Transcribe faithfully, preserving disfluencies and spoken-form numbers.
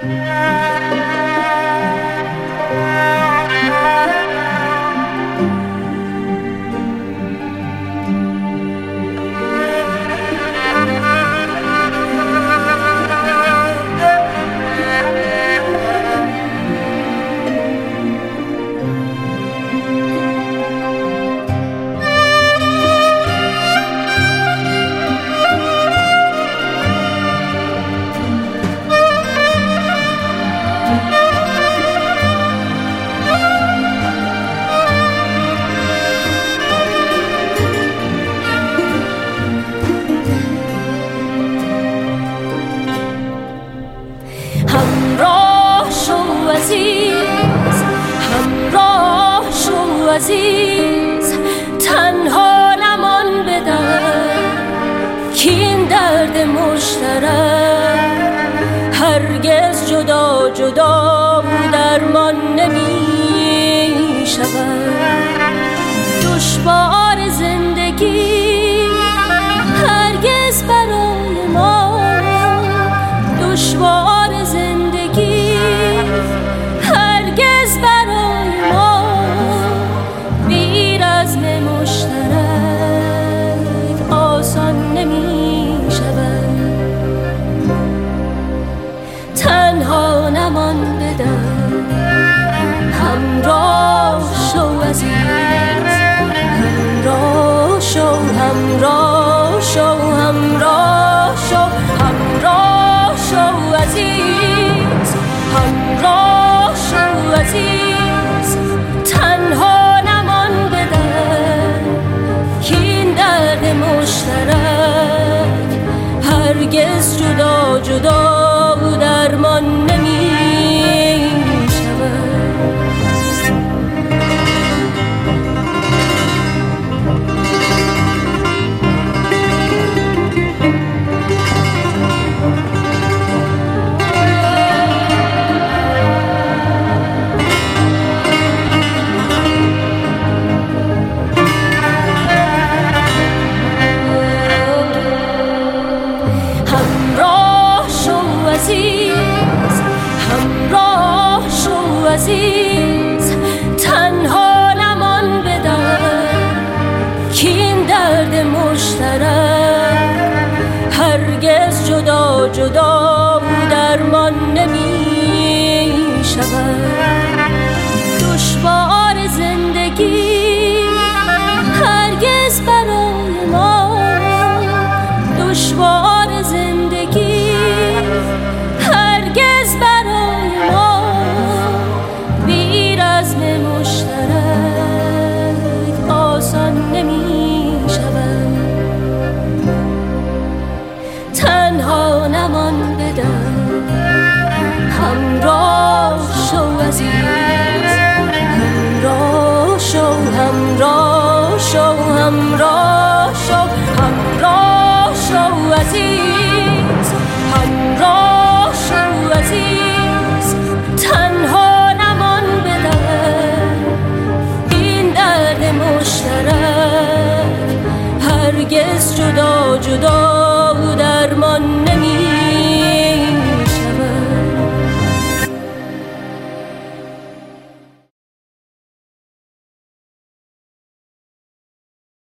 عزیز تنها نمان بدن که این درد مشترک هرگز جدا جدا درمان نمی شود. دشوار زندگی هرگز برای ما، دشوار زندگی هرگز برای ما بی رزم مشترک آسان نمی شود. تنها نمان بدن، همراه شو عزیز، همراه شو، همراه شو، همراه شو، همراه شو عزیز، همراه شو عزیز. تنها نمان بدن که این درد مشترک هرگز جدا جدا درمان نمی شود. همراه شو عزیز، تنها نمان بدن که این درد مشترک هرگز جدا جدا درمان نمی شود. دشوار زندگی هرگز برای ما، دشوار زندگی هرگز برای ما بی رزم مشترک آسان نمی شود. تنها نمان بدن، همراه شو عزیز، همراه شو، همراه شو، همراه شو، همراه شو عزیز، همراه شو عزیز. تنها نمان بدن این درد مشترک هرگز جدا جدا درمان نمی